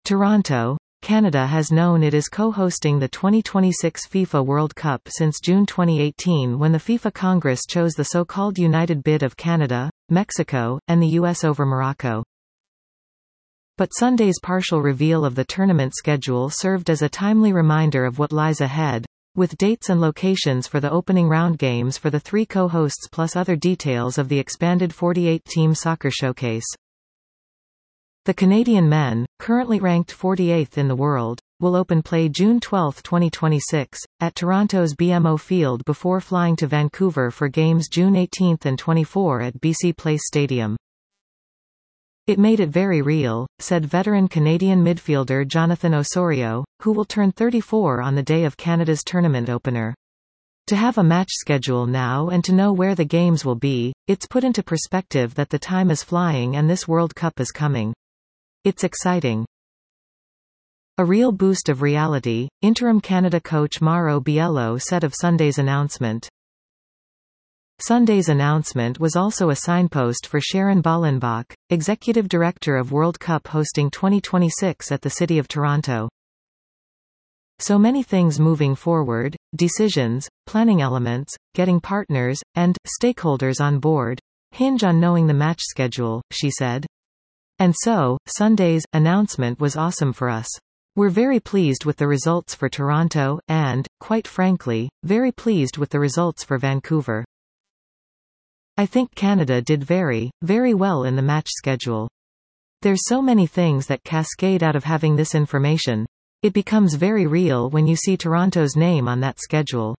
Toronto, Canada has known it is co-hosting the 2026 FIFA World Cup since June 2018 when the FIFA Congress chose the so-called united bid of Canada, Mexico, and the US over Morocco. But Sunday's partial reveal of the tournament schedule served as a timely reminder of what lies ahead, with dates and locations for the opening round games for the three co-hosts plus other details of the expanded 48-team soccer showcase. The Canadian men, currently ranked 48th in the world, will open play June 12, 2026, at Toronto's BMO Field before flying to Vancouver for games June 18 and 24 at BC Place Stadium. "It made it very real," said veteran Canadian midfielder Jonathan Osorio, who will turn 34 on the day of Canada's tournament opener. "To have a match schedule now and to know where the games will be, it's put into perspective that the time is flying and this World Cup is coming. It's exciting." A real boost of reality, interim Canada coach Mauro Biello said of Sunday's announcement. Sunday's announcement was also a signpost for Sharon Ballenbach, Executive Director of World Cup hosting 2026 at the City of Toronto. "So many things moving forward, decisions, planning elements, getting partners, and stakeholders on board, hinge on knowing the match schedule," she said. "And so, Sunday's announcement was awesome for us. We're very pleased with the results for Toronto and, quite frankly, very pleased with the results for Vancouver. I think Canada did very, very well in the match schedule. There's so many things that cascade out of having this information. It becomes very real when you see Toronto's name on that schedule."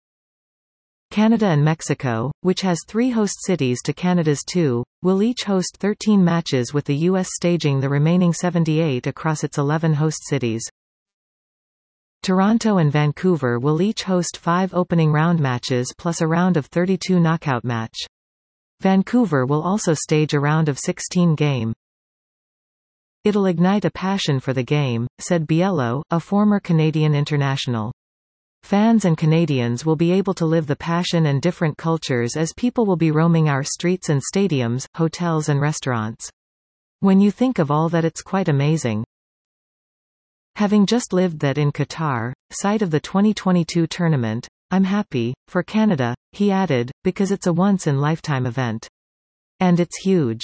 Canada and Mexico, which has 3 host cities to Canada's 2, will each host 13 matches with the U.S. staging the remaining 78 across its 11 host cities. Toronto and Vancouver will each host 5 opening round matches plus a round of 32 knockout match. Vancouver will also stage a round of 16 game. "It'll ignite a passion for the game," said Biello, a former Canadian international. "Fans and Canadians will be able to live the passion and different cultures as people will be roaming our streets and stadiums, hotels and restaurants. When you think of all that, it's quite amazing. Having just lived that in Qatar, site of the 2022 tournament, I'm happy, for Canada," he added, "because it's a once-in-lifetime event. And it's huge."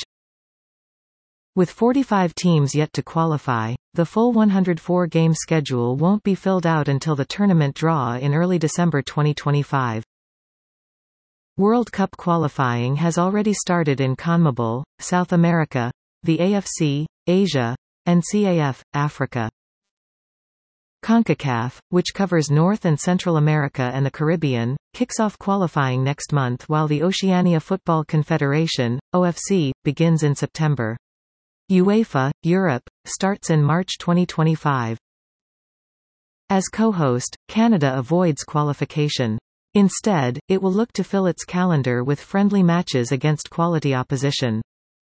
With 45 teams yet to qualify, the full 104-game schedule won't be filled out until the tournament draw in early December 2025. World Cup qualifying has already started in CONMEBOL, South America, the AFC, Asia, and CAF, Africa. CONCACAF, which covers North and Central America and the Caribbean, kicks off qualifying next month while the Oceania Football Confederation, OFC, begins in September. UEFA, Europe, starts in March 2025. As co-host, Canada avoids qualification. Instead, it will look to fill its calendar with friendly matches against quality opposition.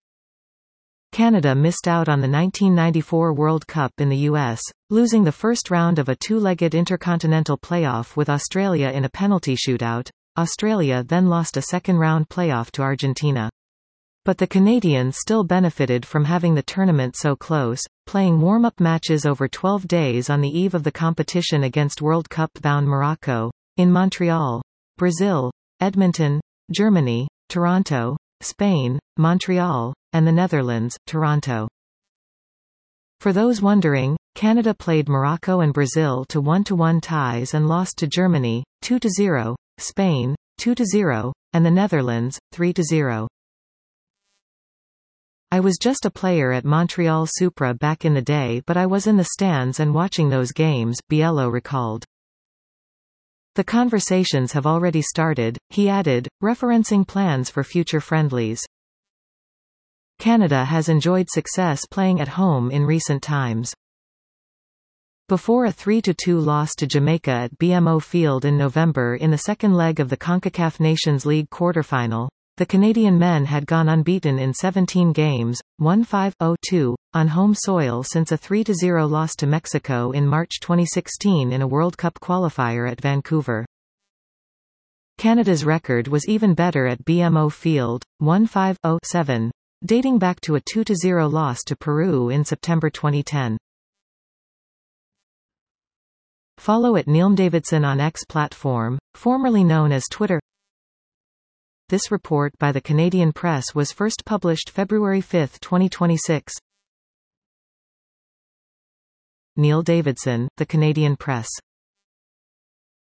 Canada missed out on the 1994 World Cup in the US, losing the first round of a 2-legged intercontinental playoff with Australia in a penalty shootout. Australia then lost a second-round playoff to Argentina. But the Canadians still benefited from having the tournament so close, playing warm-up matches over 12 days on the eve of the competition against World Cup-bound Morocco, in Montreal, Brazil, Edmonton, Germany, Toronto, Spain, Montreal, and the Netherlands, Toronto. For those wondering, Canada played Morocco and Brazil to 1-1 ties and lost to Germany, 2-0, Spain, 2-0, and the Netherlands, 3-0. I was just a player at Montreal Supra back in the day, but I was in the stands and watching those games, Biello recalled. The conversations have already started, he added, referencing plans for future friendlies. Canada has enjoyed success playing at home in recent times. Before a 3-2 loss to Jamaica at BMO Field in November in the second leg of the CONCACAF Nations League quarterfinal, the Canadian men had gone unbeaten in 17 games, won 5-0-2, on home soil since a 3-0 loss to Mexico in March 2016 in a World Cup qualifier at Vancouver. Canada's record was even better at BMO Field, won 5-0-7, dating back to a 2-0 loss to Peru in September 2010. Follow at @NeilmDavidson on X platform, formerly known as Twitter. This report by the Canadian Press was first published February 5, 2026. Neil Davidson, The Canadian Press.